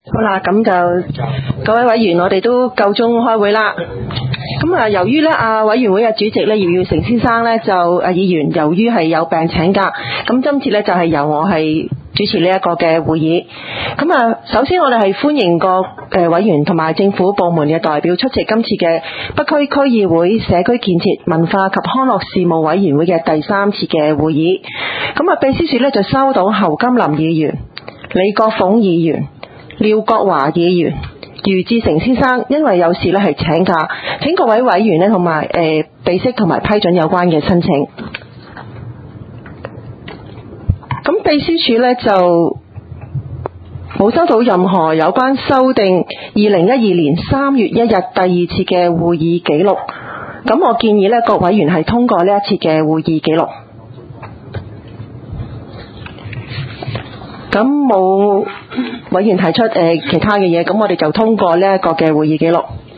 好啦，咁就各位委員，我哋都夠鐘開會啦。咁啊，由於咧委員會嘅主席咧姚耀成先生咧就議員由於係有病請假，咁今次咧就係由我係主持呢一個嘅會議。咁啊，首先我哋係歡迎各委員同埋政府部門嘅代表出席今次嘅北區區議會社區建設文化及康樂事務委員會嘅第3次嘅會議。咁啊，秘書處咧就收到侯金林議員、李國鳳議員、廖國華議員、余志成先生因為有事咧係請假，請各位委員咧同埋備悉同埋批准有關嘅申請。咁秘書處咧就冇收到任何有關修訂2012年3月1日第2次嘅會議記錄。咁我建議咧各委員係通過呢一次嘅會議記錄。咁冇委員提出其他嘅嘢，咁我哋就通過呢一個嘅會議記錄。